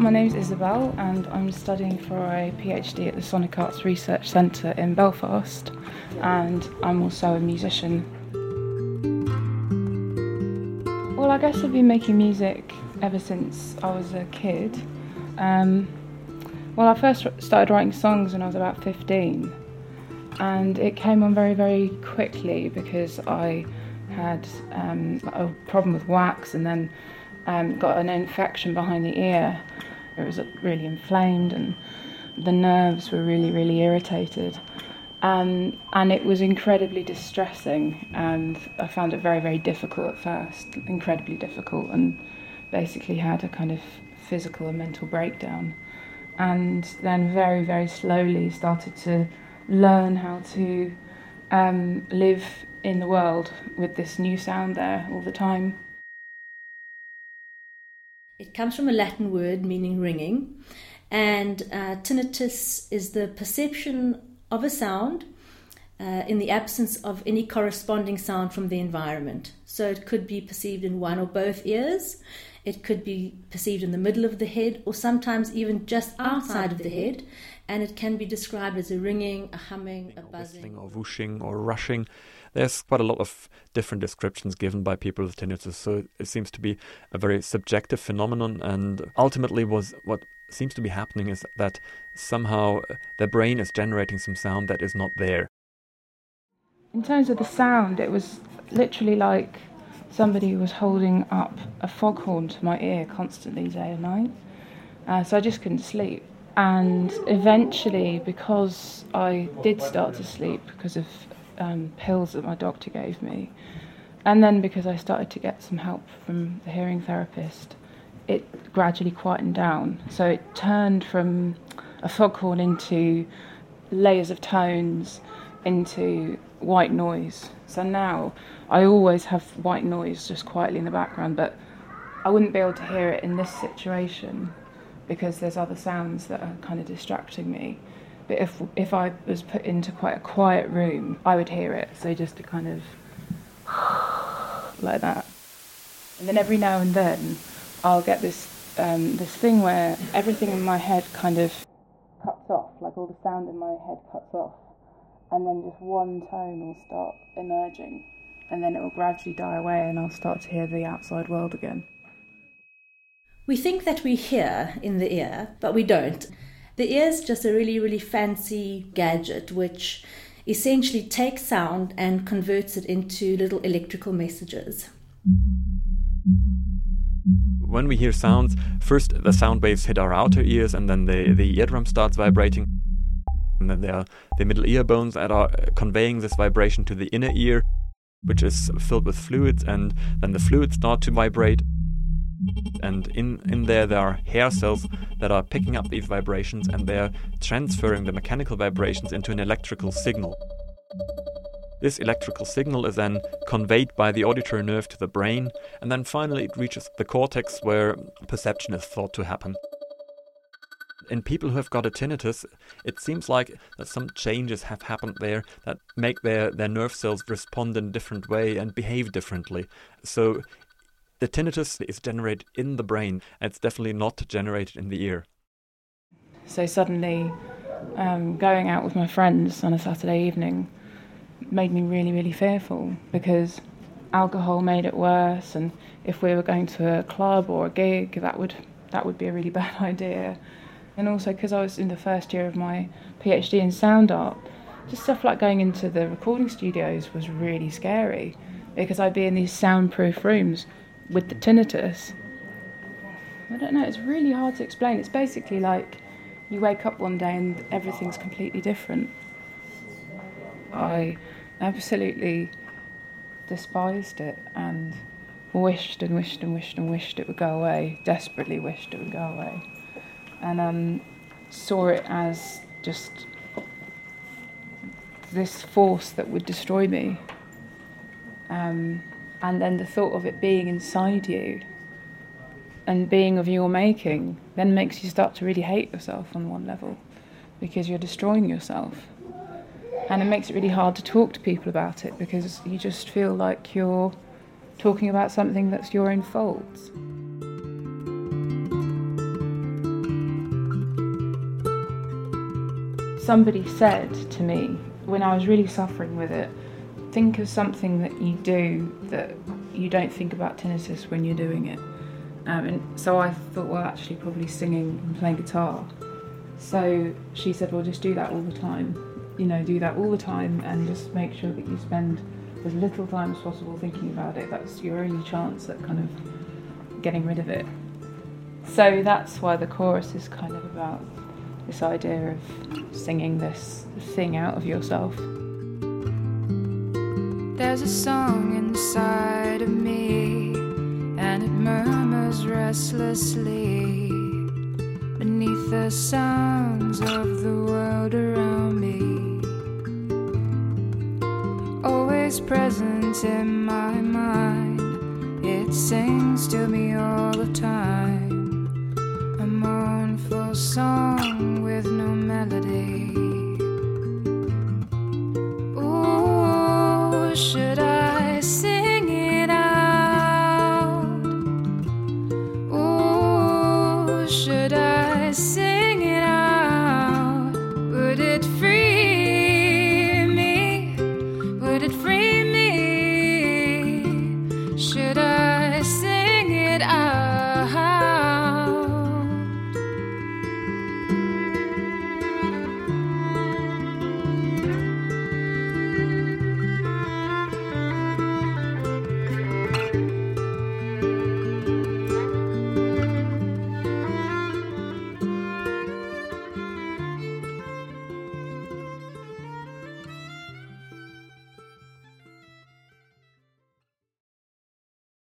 my name's Isabel and I'm studying for a PhD at the Sonic Arts Research Centre in Belfast, and I'm also a musician. Well, I guess I've been making music ever since I was a kid. Well, I first started writing songs when I was about 15, and it came on very, very quickly because I had a problem with wax and then got an infection behind the ear. It was really inflamed and the nerves were really, really irritated. And it was incredibly distressing, and I found it very, very difficult at first, incredibly difficult, and basically had a kind of physical and mental breakdown. And then very, very slowly started to learn how to live in the world with this new sound there all the time. It comes from a Latin word meaning ringing, and tinnitus is the perception of a sound in the absence of any corresponding sound from the environment. So it could be perceived in one or both ears, it could be perceived in the middle of the head, or sometimes even just outside of the head, and it can be described as a ringing, a humming, a buzzing. Whistling or whooshing or rushing. There's quite a lot of different descriptions given by people with tinnitus, so it seems to be a very subjective phenomenon, and ultimately what seems to be happening is that somehow the brain is generating some sound that is not there. In terms of the sound, it was literally like somebody was holding up a foghorn to my ear constantly day and night, so I just couldn't sleep. And eventually, because I did start to sleep because of pills that my doctor gave me, and then because I started to get some help from the hearing therapist, it gradually quietened down. So it turned from a foghorn into layers of tones, into white noise. So now I always have white noise just quietly in the background, but I wouldn't be able to hear it in this situation because there's other sounds that are kind of distracting me. But if I was put into quite a quiet room, I would hear it. So just a kind of like that. And then every now and then I'll get this thing where everything in my head kind of cuts off, like all the sound in my head cuts off, and then just one tone will start emerging, and then it will gradually die away and I'll start to hear the outside world again. We think that we hear in the ear, but we don't. The ear is just a really, really fancy gadget which essentially takes sound and converts it into little electrical messages. When we hear sounds, first the sound waves hit our outer ears, and then the eardrum starts vibrating. And then there are the middle ear bones that are conveying this vibration to the inner ear, which is filled with fluids, and then the fluids start to vibrate. And in there are hair cells that are picking up these vibrations, and they're transferring the mechanical vibrations into an electrical signal. This electrical signal is then conveyed by the auditory nerve to the brain, and then finally it reaches the cortex where perception is thought to happen. In people who have got a tinnitus, it seems like that some changes have happened there that make their nerve cells respond in a different way and behave differently. So the tinnitus is generated in the brain, and it's definitely not generated in the ear. So suddenly, going out with my friends on a Saturday evening made me really, really fearful, because alcohol made it worse, and if we were going to a club or a gig, that would be a really bad idea. And also because I was in the first year of my PhD in sound art, just stuff like going into the recording studios was really scary, because I'd be in these soundproof rooms with the tinnitus. I don't know, it's really hard to explain. It's basically like you wake up one day and everything's completely different. I absolutely despised it and wished and wished and wished and wished it would go away, desperately wished it would go away. And saw it as just this force that would destroy me. And then the thought of it being inside you and being of your making then makes you start to really hate yourself on one level, because you're destroying yourself. And it makes it really hard to talk to people about it, because you just feel like you're talking about something that's your own fault. somebody said to me when I was really suffering with it, think of something that you do that you don't think about tinnitus when you're doing it. And so I thought, well, actually probably singing and playing guitar. So she said, well, just do that all the time. Do that all the time and just make sure that you spend as little time as possible thinking about it. That's your only chance at kind of getting rid of it. So that's why the chorus is kind of about this idea of singing this thing out of yourself. There's a song inside of me, and it murmurs restlessly beneath the sounds of the world around me. Always present in my mind, it sings to me all the time.